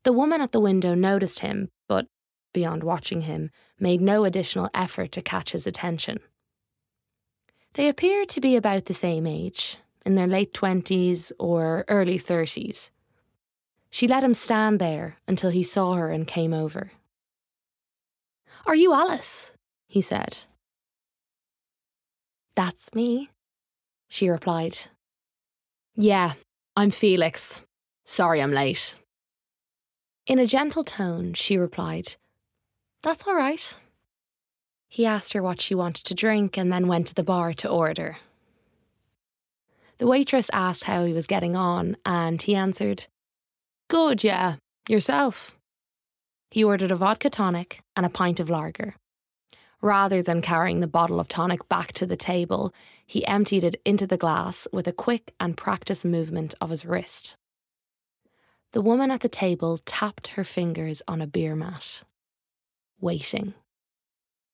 The woman at the window noticed him, but, beyond watching him, made no additional effort to catch his attention. They appeared to be about the same age, in their late 20s or early 30s. She let him stand there until he saw her and came over. "Are you Alice?" he said. "That's me," she replied. "Yeah, I'm Felix. Sorry I'm late." In a gentle tone, she replied, "That's all right." He asked her what she wanted to drink and then went to the bar to order. The waitress asked how he was getting on, and he answered, "Good, yeah. Yourself?" He ordered a vodka tonic and a pint of lager. Rather than carrying the bottle of tonic back to the table, he emptied it into the glass with a quick and practiced movement of his wrist. The woman at the table tapped her fingers on a beer mat, waiting.